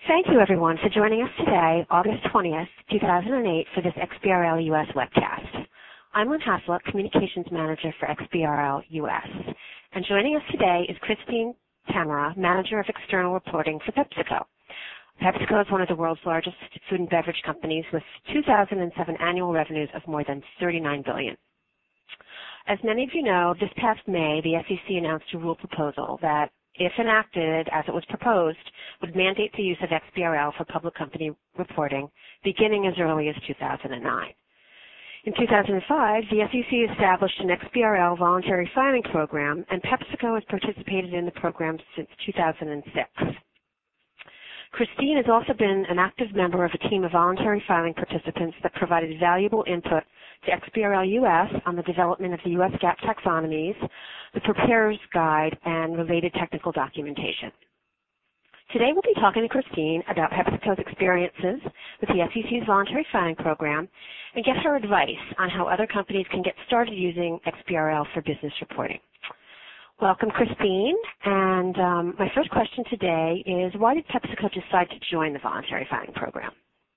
Thank you, everyone, for joining us today, August 20th, 2008, for this XBRL US webcast. I'm Lynn Haslip, Communications Manager for XBRL US. And joining us today is Christine Tamara, Manager of External Reporting for PepsiCo. PepsiCo is one of the world's largest food and beverage companies with 2007 annual revenues of more than $39 billion. As many of you know, this past May, the SEC announced a rule proposal that, if enacted as it was proposed, would mandate the use of XBRL for public company reporting beginning as early as 2009. In 2005, the SEC established an XBRL voluntary filing program, and PepsiCo has participated in the program since 2006. Christine has also been an active member of a team of voluntary filing participants that provided valuable input to XBRL US on the development of the US GAAP taxonomies, the Preparer's Guide, and related technical documentation. Today we'll be talking to Christine about PepsiCo's experiences with the SEC's voluntary filing program and get her advice on how other companies can get started using XBRL for business reporting. Welcome, Christine. And my first question today is, why did PepsiCo decide to join the voluntary filing program?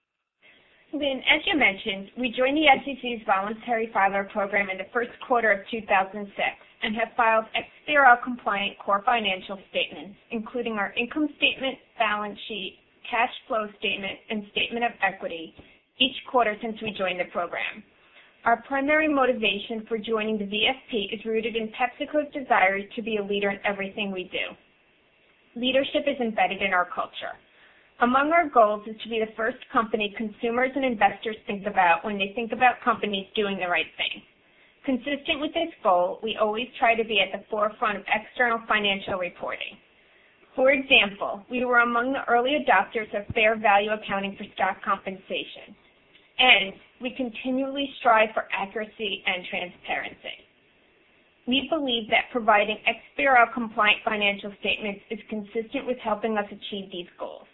Lynn, as you mentioned, we joined the SEC's voluntary filer program in the first quarter of 2006 and have filed XBRL-compliant core financial statements, including our income statement, balance sheet, cash flow statement, and statement of equity, each quarter since we joined the program. Our primary motivation for joining the VFP is rooted in PepsiCo's desire to be a leader in everything we do. Leadership is embedded in our culture. Among our goals is to be the first company consumers and investors think about when they think about companies doing the right thing. Consistent with this goal, we always try to be at the forefront of external financial reporting. For example, we were among the early adopters of fair value accounting for stock compensation, and we continually strive for accuracy and transparency. We believe that providing XBRL-compliant financial statements is consistent with helping us achieve these goals.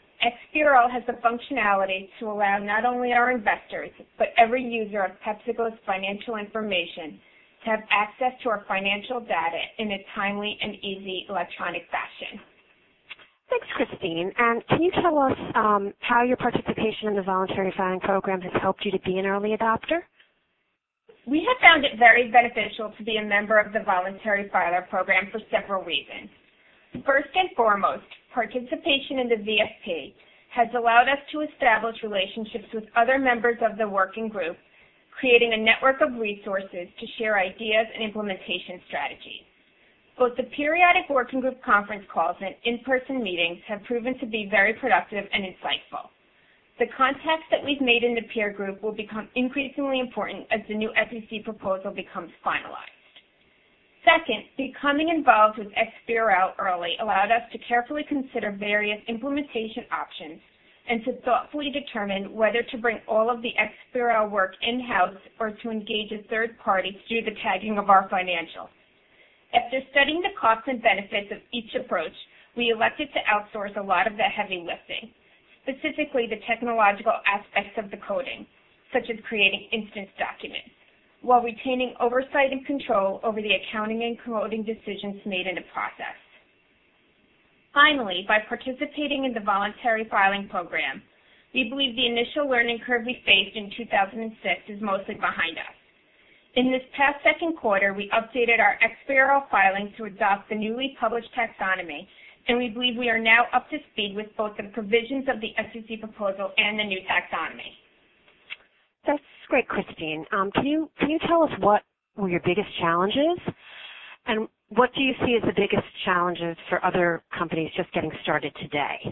XBRL has the functionality to allow not only our investors, but every user of PepsiCo's financial information to have access to our financial data in a timely and easy electronic fashion. Thanks, Christine. And can you tell us how your participation in the voluntary filing program has helped you to be an early adopter? We have found it very beneficial to be a member of the voluntary filer program for several reasons. First and foremost, participation in the VFP has allowed us to establish relationships with other members of the working group, creating a network of resources to share ideas and implementation strategies. Both the periodic working group conference calls and in-person meetings have proven to be very productive and insightful. The contacts that we've made in the peer group will become increasingly important as the new SEC proposal becomes finalized. Second, becoming involved with XBRL early allowed us to carefully consider various implementation options and to thoughtfully determine whether to bring all of the XBRL work in-house or to engage a third party to do the tagging of our financials. After studying the costs and benefits of each approach, we elected to outsource a lot of the heavy lifting, specifically the technological aspects of the coding, such as creating instance documents, while retaining oversight and control over the accounting and coding decisions made in the process. Finally, by participating in the voluntary filing program, we believe the initial learning curve we faced in 2006 is mostly behind us. In this past second quarter, we updated our XBRL filing to adopt the newly published taxonomy, and we believe we are now up to speed with both the provisions of the SEC proposal and the new taxonomy. That's great, Christine. Can you tell us what were your biggest challenges, and what do you see as the biggest challenges for other companies just getting started today?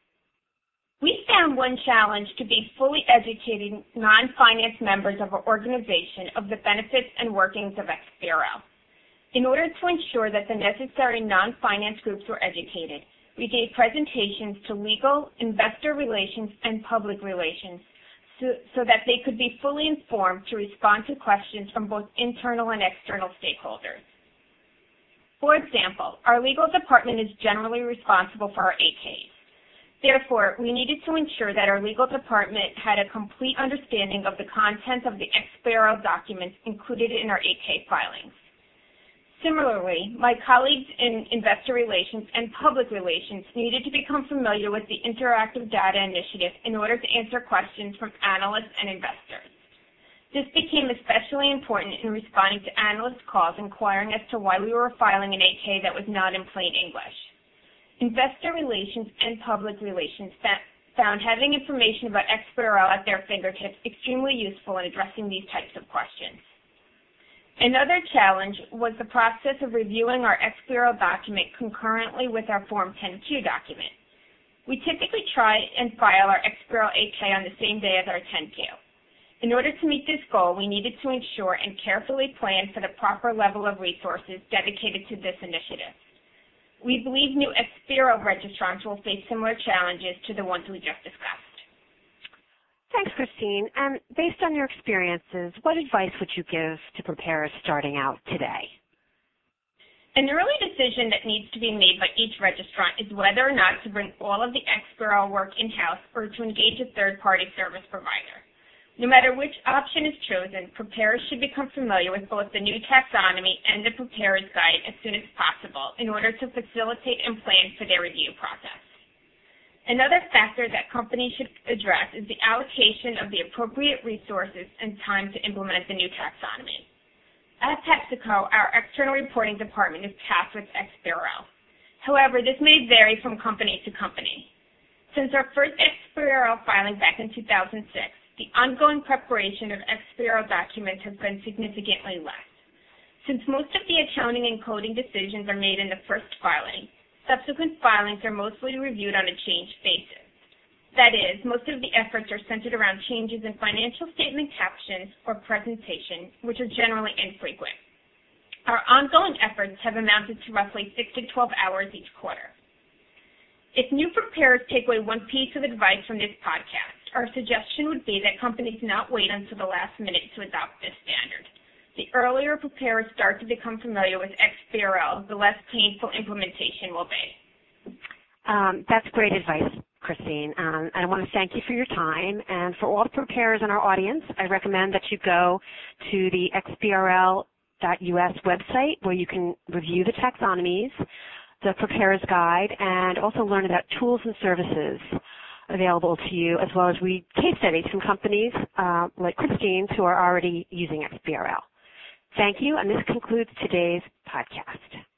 We found one challenge to be fully educating non-finance members of our organization of the benefits and workings of XBRL. In order to ensure that the necessary non-finance groups were educated, we gave presentations to legal, investor relations, and public relations so that they could be fully informed to respond to questions from both internal and external stakeholders. For example, our legal department is generally responsible for our 8Ks. Therefore, we needed to ensure that our legal department had a complete understanding of the content of the XBRL documents included in our 8K filings. Similarly, my colleagues in investor relations and public relations needed to become familiar with the Interactive Data Initiative in order to answer questions from analysts and investors. This became especially important in responding to analyst calls inquiring as to why we were filing an 8-K that was not in plain English. Investor relations and public relations found having information about XBRL at their fingertips extremely useful in addressing these types of questions. Another challenge was the process of reviewing our XBRL document concurrently with our Form 10-Q document. We typically try and file our XBRL 8-K on the same day as our 10-Q. In order to meet this goal, we needed to ensure and carefully plan for the proper level of resources dedicated to this initiative. We believe new XBRL registrants will face similar challenges to the ones we just discussed. Thanks, Christine. And based on your experiences, what advice would you give to preparers starting out today? An early decision that needs to be made by each registrant is whether or not to bring all of the XBRL work in-house or to engage a third-party service provider. No matter which option is chosen, preparers should become familiar with both the new taxonomy and the preparer's guide as soon as possible in order to facilitate and plan for their review process. Another factor that companies should address is the allocation of the appropriate resources and time to implement the new taxonomy. At PepsiCo, our external reporting department is tasked with XBRL. However, this may vary from company to company. Since our first XBRL filing back in 2006, the ongoing preparation of XBRL documents has been significantly less. Since most of the accounting and coding decisions are made in the first filing, subsequent filings are mostly reviewed on a changed basis. That is, most of the efforts are centered around changes in financial statement captions or presentation, which are generally infrequent. Our ongoing efforts have amounted to roughly 6 to 12 hours each quarter. If new preparers take away one piece of advice from this podcast, our suggestion would be that companies not wait until the last minute to adopt this standard. The earlier preparers start to become familiar with XBRL, the less painful implementation will be. That's great advice, Christine. I want to thank you for your time. And for all the preparers in our audience, I recommend that you go to the XBRL.us website where you can review the taxonomies, the preparer's guide, and also learn about tools and services available to you, as well as read case studies from companies like Christine's who are already using XBRL. Thank you, and this concludes today's podcast.